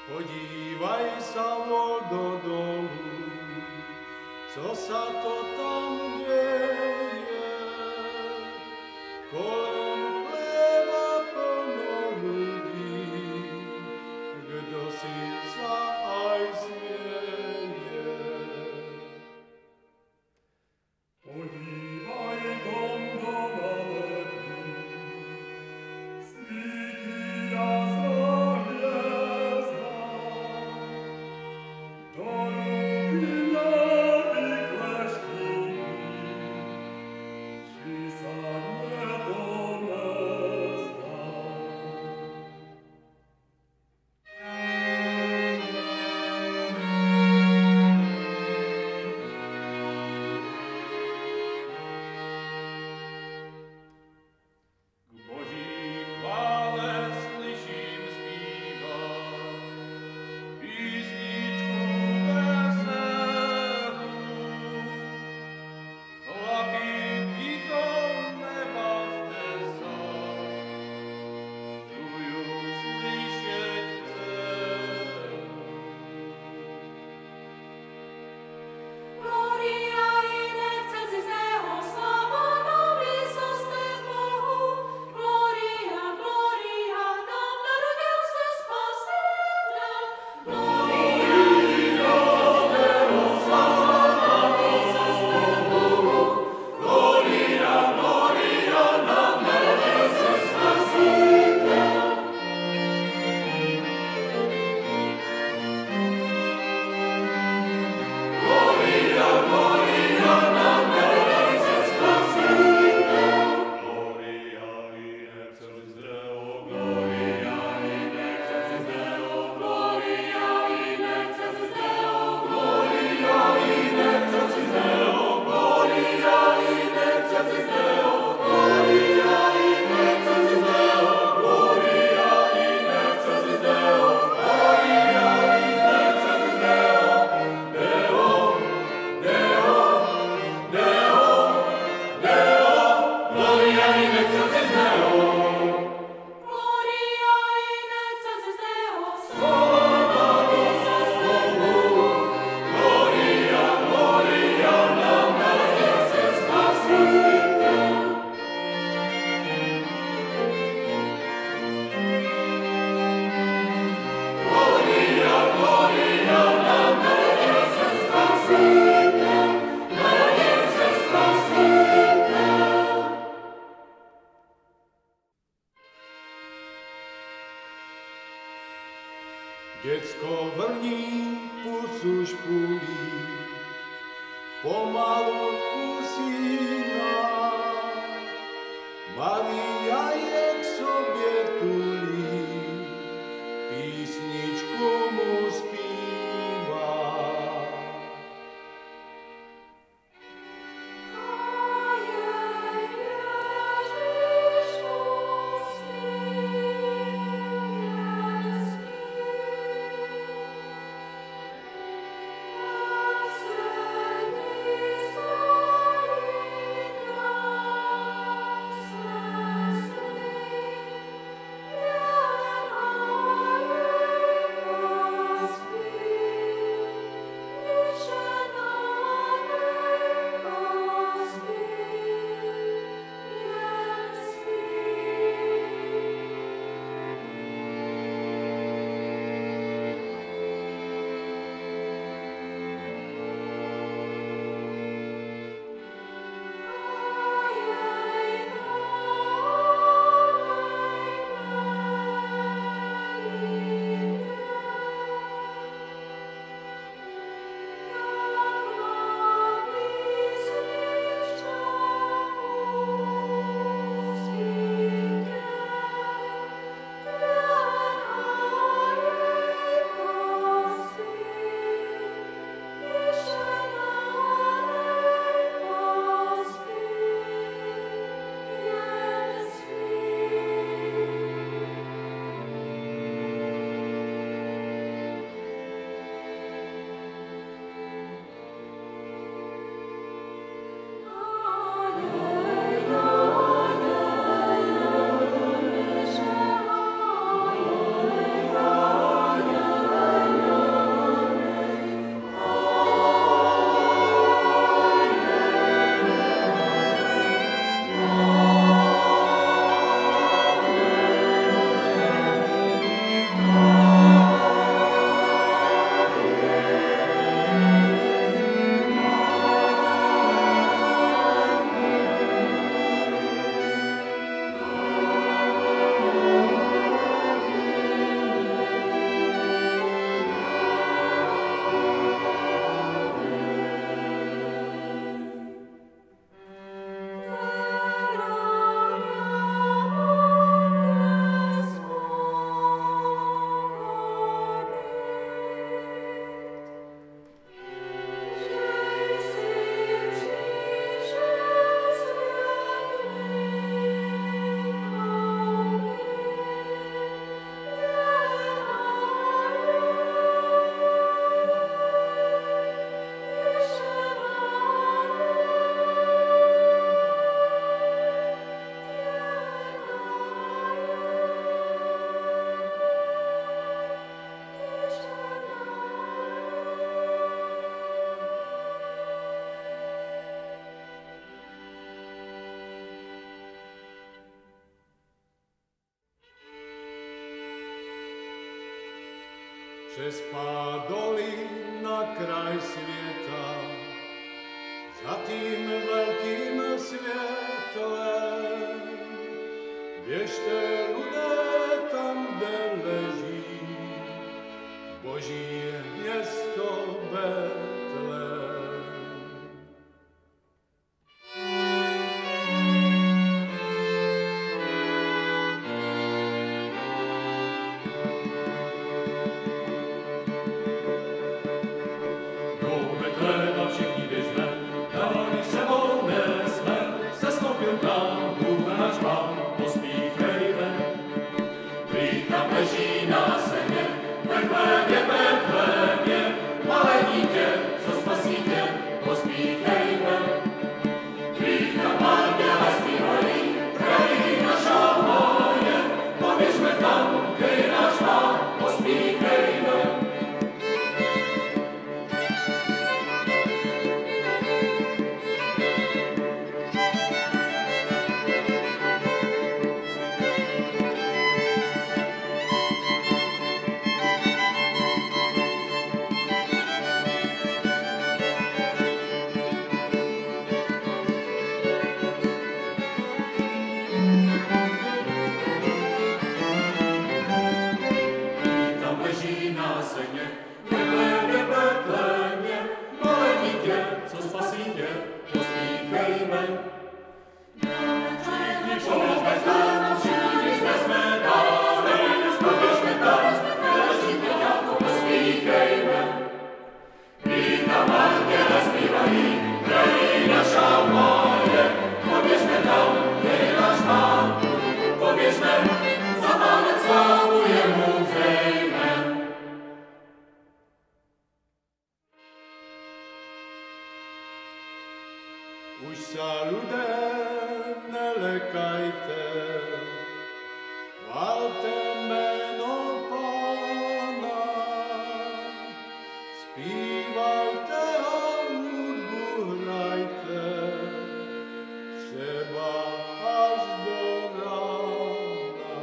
Podívaj sa voľdo dolu, co sa to tam deje. Kolem chleba plno ľudí, kdo si sa aj smieje. Podívaj tam do naleví, svíti jasná hviezda. Do ruky navyklešti, či sa nedomestá. K Boží chvále slyším zpívat písničku veselú. Chlapi, ticho, nebavte sa, chcú ju slyšeť celú. Gloria in excelsis Deo, slava na výsostech Bohu. Gloria, gloria, nám narodil se Spasiteľ. Gloria in excelsis Deo, slava na výsostech Bohu. Gloria, gloria, nám narodil se Spasiteľ. Gloria, gloria, nám narodil se Spasiteľ. Gloria in excelsis Deo, gloria in excelsis Deo, Gloria in excelsis Deo, gloria in excelsis Deo, Gloria in excelsis Deo, Gloria in excelsis Deo, Gloria in excelsis Deo, Gloria in excelsis Deo, Deo, Deo, Deo, Deo, gloria in excelsis Deo. Gloria in excelsis Deo, slava výsostech Bohu. Gloria, gloria, nám narodil se Spasiteľ. Gloria, gloria, nám narodil se Spasiteľ. Narodil se Spasiteľ. Decko vrní pusu špulí, pomalu usíná. Maria je k sobě tulí, písničku mu zpívá. Ježišu, přes pádoly na kraj světa, za tím velkým světlem. Běžte lidé tam, kde leží Boží město Betlém. Do Betléma všichni běžme, dány sebou nesme, sestoupil k nám Bůh náš Pán, pospíchejme. Prý tam leží na země, Betlémě, Betlémě, malé dítě, co spasí tě, pospíchejme. Prý tam anděle zpívají, krajina šalmoje, poběžme tam, kde je náš Pán, pospíchejme. Už sa ľudé nelekajte, chválte meno Pána, zpívajte a hudbu hrajte, třeba až do rána.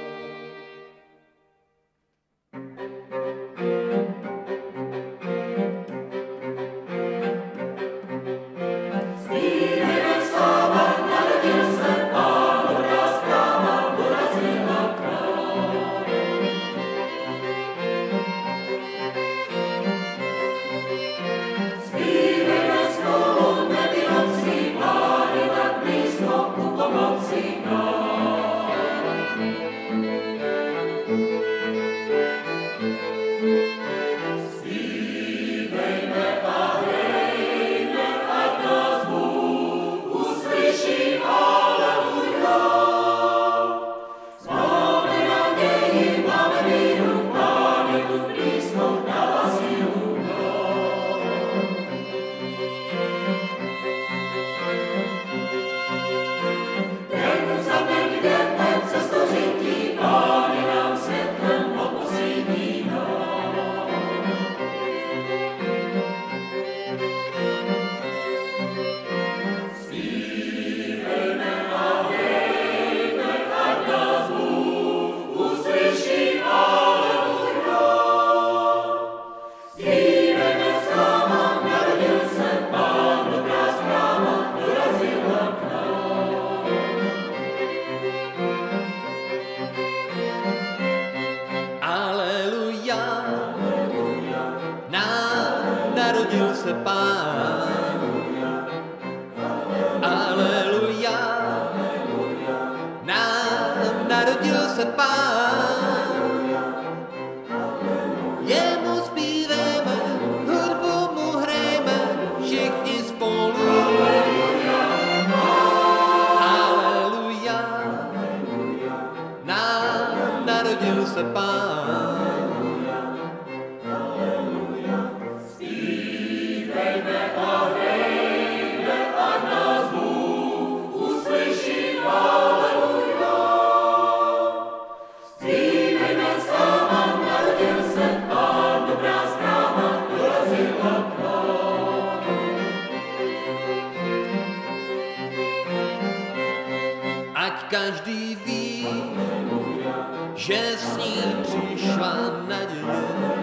Narodil se Pán. Aleluja, nám narodil se Pán. Jemu zpívejme, hudbu mu hrajme, všichni spolu. Aleluja, nám narodil se Pán. Ať každý ví, že s ním přišla naděje.